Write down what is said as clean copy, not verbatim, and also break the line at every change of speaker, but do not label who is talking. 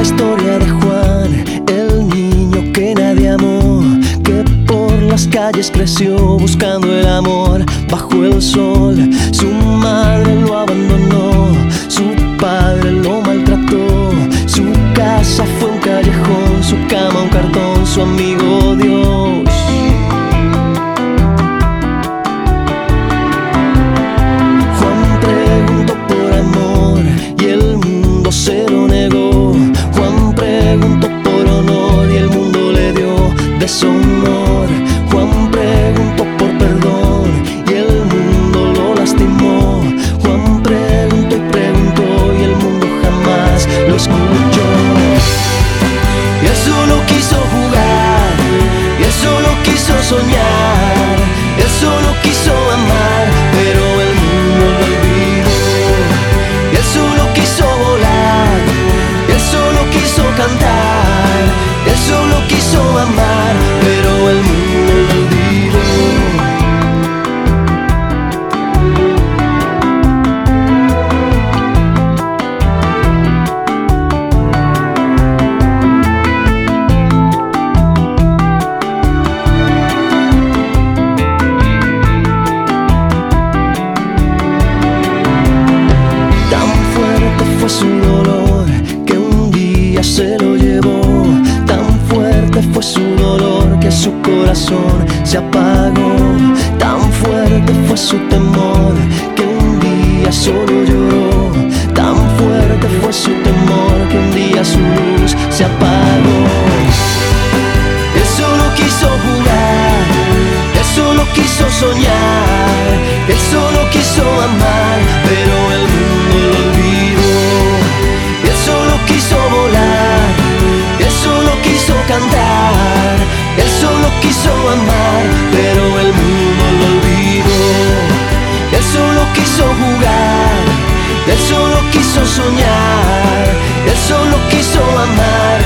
historia de Juan, el niño que nadie amó, que por las calles creció buscando el amor. Bajo el sol, su madre lo abandonó, su padre lo maltrató, su casa fue un callejón, su cama un cartón, su amigo Dios. Juan preguntó por amor y el mundo se lo negó. Juan preguntó por honor y el mundo le dio deshonor. Juan preguntó por perdón y el mundo lo lastimó. Juan preguntó y preguntó y el mundo jamás lo escuchó. Y él solo quiso jugar, y él solo quiso soñar, él solo quiso amar, pero el mundo lo olvidó. Y él solo quiso volar, y él solo quiso cantar, él solo quiso amar, pero el mundo lo olvidó. Fue su dolor que un día se lo llevó. Tan fuerte fue su dolor que su corazón se apagó. Tan fuerte fue su temor que un día solo lloró. Tan fuerte fue su temor que un día su luz se apagó. Él solo quiso jugar, él solo quiso soñar, él solo quiso amar, pero el mundo lo olvidó. Él solo quiso volar, él solo quiso cantar, él solo quiso amar, pero el mundo lo olvidó. Él solo quiso jugar, él solo quiso soñar, él solo quiso amar,